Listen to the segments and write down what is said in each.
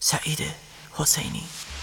سعید حسینی.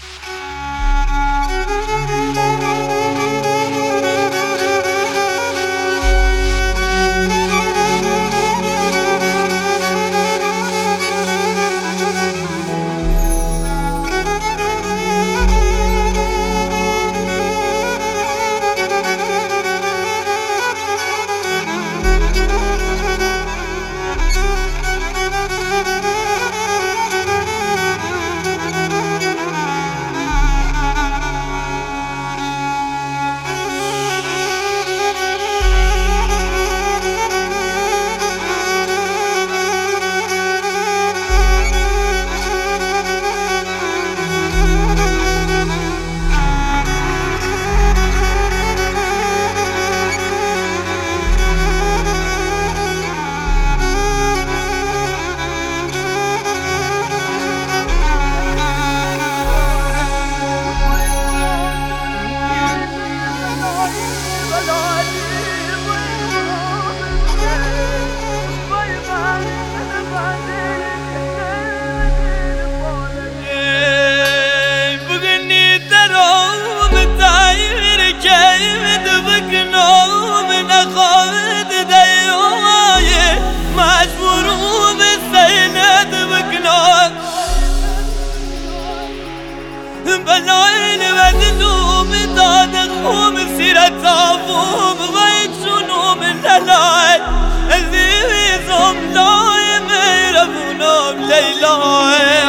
بلاین بدنوم داد خوم سیرت آفوم غیب شنوم للای عزیزم لای میرمونم لیلای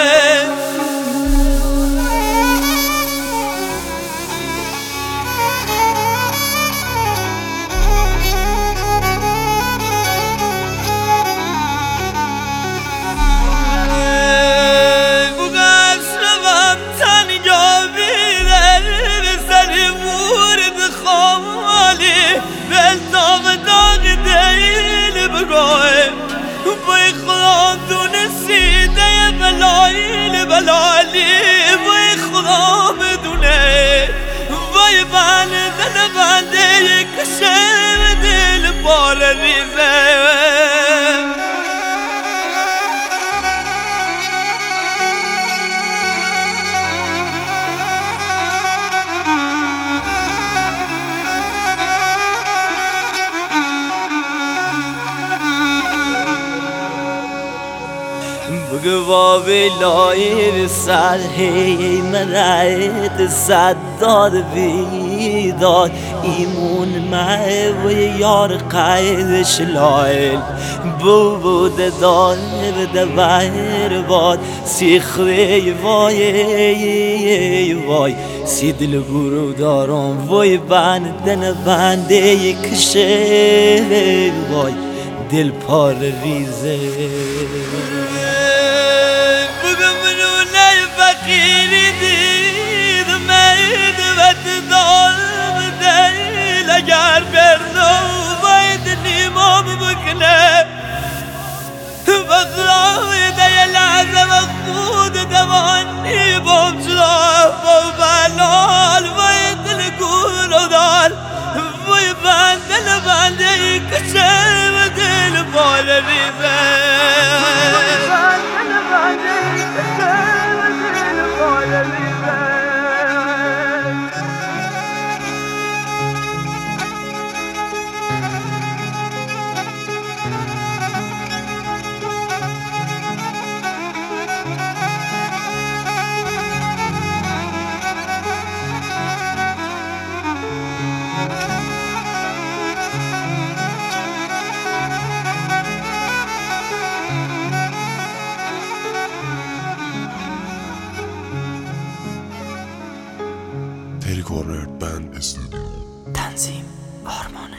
وای خدا دونسیده بلالی وای خدا بدونه وای بنده کشه دل بار ریزه بگو بلای سر هی مرد صد داد بیداد ایمون مه و یار قیدش لایل بود دار بده بر باد سیخوی وای سی دل برو دارم وای بنده کشه وای دل پار ریزه فقیری دید مید و دار دل اگر بردو باید نیمام بکنه بخرای ده لحظه و خود دوانی بمجلا با بلال باید دل گورو دار وی بنده کچه و دل بار ریزه تری کورنر بند استودیو تنظیم آرمان